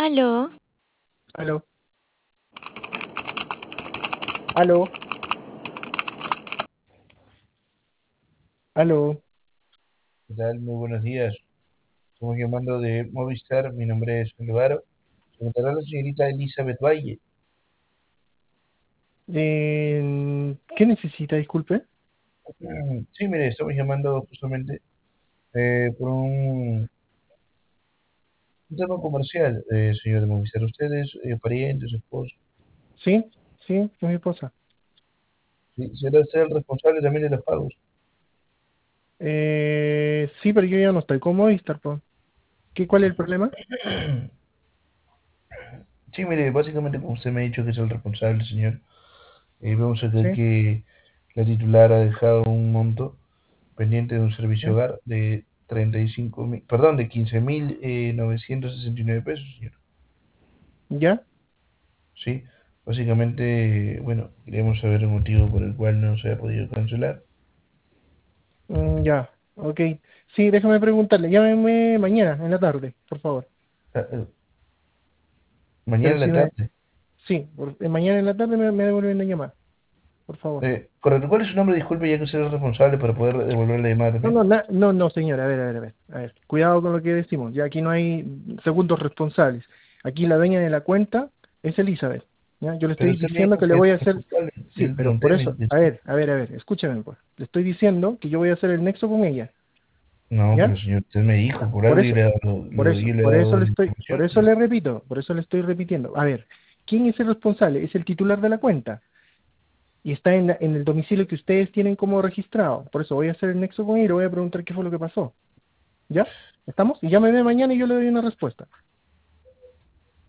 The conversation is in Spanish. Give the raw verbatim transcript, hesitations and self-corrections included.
Aló, Aló, aló, aló. ¿Qué tal? Muy buenos días. Estamos llamando de Movistar. Mi nombre es Álvaro. Se encontrará la señorita Elizabeth Valle. Eh, ¿qué necesita? Disculpe. Mm, Sí, mire, estamos llamando justamente eh, por un, un tema comercial, eh, señor de Movistar. Ustedes, eh, parientes, esposos, Sí, sí, es mi esposa. ¿sí? ¿Será usted el responsable también de los pagos? Eh, sí, pero yo ya no estoy con Movistar, po. ¿Qué, cuál es el problema? Sí, mire, básicamente como usted me ha dicho que es el responsable, señor, eh, vemos acá Sí, que la titular ha dejado un monto pendiente de un servicio sí, hogar de treinta y cinco mil, perdón, de quince mil novecientos sesenta y nueve pesos, señor. ¿ya? Sí, básicamente, bueno, queríamos saber el motivo por el cual no se ha podido cancelar. Mm, ya, ok. Sí, déjame preguntarle. Llámeme mañana, en la tarde, por favor. Ah, eh, mañana Pero en sí la me... tarde. Sí, por- eh, mañana en la tarde me, me devuelven la llamada, por favor. Eh, correcto, ¿cuál es su nombre? Disculpe, ya que usted es responsable para poder devolver la llamada No, también. no, na- no, no, señora, a ver, a ver, a ver, a ver. Cuidado con lo que decimos. Ya aquí no hay segundos responsables. Aquí la dueña de la cuenta es Elizabeth. ¿Ya? Yo le Pero estoy usted me diciendo dijo que le que era voy a hacer, responsable. Yo sí, le pero por pregunté, me eso, dijo que a sí. ver, a ver, a ver, escúchame, pues. Le estoy diciendo que yo voy a hacer el nexo con ella, No, pero ¿ya? señor, usted me dijo, Ya, por por algo yo eso, le he dado, por lo- eso, yo le he por eso dado le la estoy, por información, eso señor. le repito, por eso le estoy repitiendo. A ver, ¿quién es el responsable? Es el titular de la cuenta y está en, la- en el domicilio que ustedes tienen como registrado. Por eso voy a hacer el nexo con ella y le voy a preguntar qué fue lo que pasó, ¿ya? ¿Estamos? Y llámeme mañana y yo le doy una respuesta.